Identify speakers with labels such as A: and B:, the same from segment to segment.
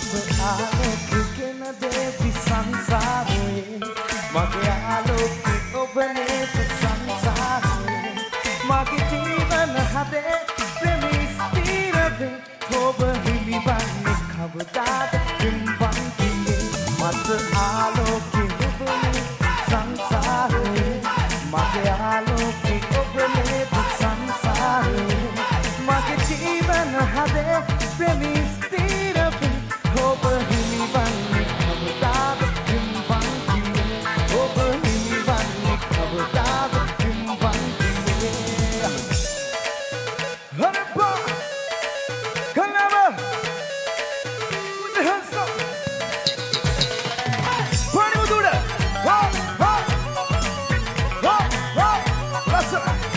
A: ආලෝකයෙන් දෙවි සංසාරේ මගේ ආලෝකේ ඔබනේ සංසාරේ මගේ ජීවන හදේ ප්‍රේමී ස්ථිරවේ ඔබ හිමිවන්නේ කවදාද පින්වන් කියේ මට ආලෝකේ ඔබනේ සංසාරේ මගේ ආලෝකේ ඔබනේ සංසාරේ මගේ ජීවන හදේ ප්‍රේමී ස්ථිරවේ ඔබ හිමිවන්නේ කවදාද පින්වන් කියේ ඔබ හිමිවන්නේ කවදාද පින්වන් කියේ හරපා කලම උදහස පානි උදුඩ වා වා වා වා ලස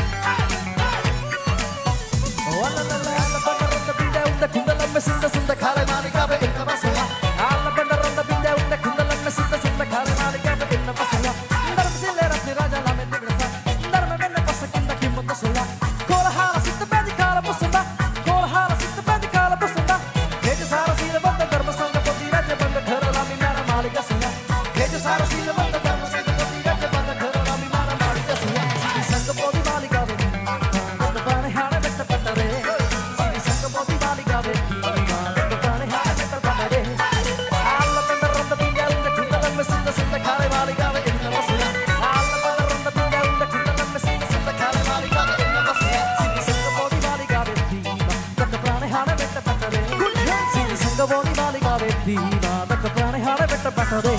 A: වලලල බනරත බින්ද උන්ද කුඳලම් සින්ද සින්ද කාලේ මානිකාවේ ඉන්න වසලා ආල බනරත බින්ද උන්ද කුඳලම් සින්ද සින්ද කාලේ මානිකාවේ ඉන්න වසලා දරම සිල්ලේ රත්ති රාජා ළමෙන් නිග්‍රස දරම වෙන්න පසකින්ද කිම්මත සලා කොලහාර සිත බැදි කාල පුසඳ කොලහාර සිත බැදි කාල පුසඳ හේජ සාර සීල බන්ද ධර්ම සංග පොති රාජ්‍ය බන්ද කරලා මිනාර මාලික සලා හේජ සාර සීල බන්ද ධර්ම සංග පොති රාජ්‍ය බන්ද කරලා මිනාර මාලික සලා සංග පොති මාලිකාවේ බන්ද පානේ හාන වෙත පතරේ සංග පොති මාලිකාවේ බන්ද පානේ හාන වෙත පතරේ ආල්ල බන්ද රොන්ද බින්ද උන්ද කුඳලම් සින්ද සින්ද කාලේ මාලිකාවේ ඉන්න වසලා ආල්ල බන්ද රොන්ද බින්ද උන්ද කුඳලම් සින්ද සින්ද කාලේ මාලිකාවේ ඉන්න වසලා සංග පොති මාලිකාවේ බන්ද පානේ හාන වෙත පතරේ සංග පොති මාලිකාවේ බන්ද පානේ හාන වෙත පතරේ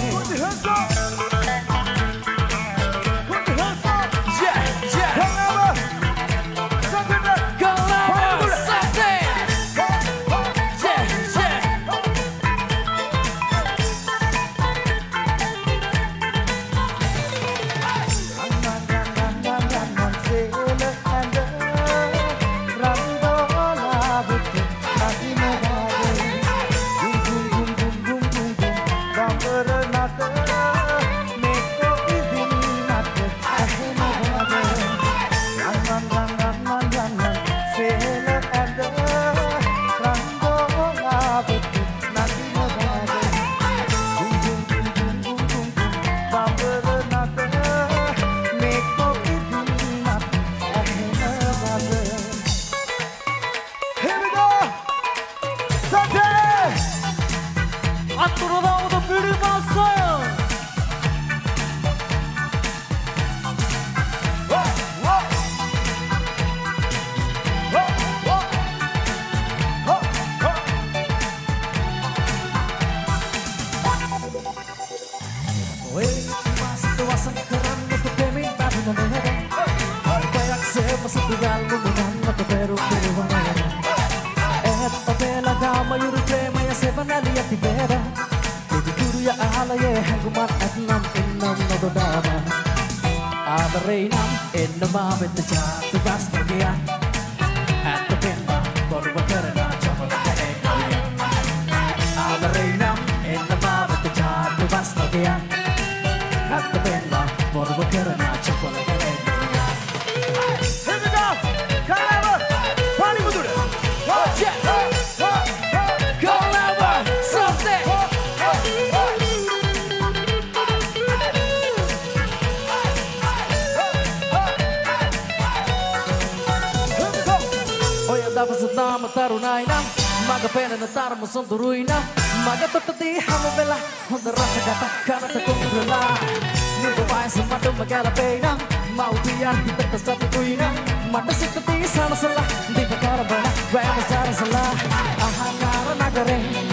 A: Sonturuina maga totati hamavela honda rasa gata kana takumrela nido vai samadu magala peina maudiyan kita sapituina mata sikati sana sala di bakara bana vai masara sala ahangara nagare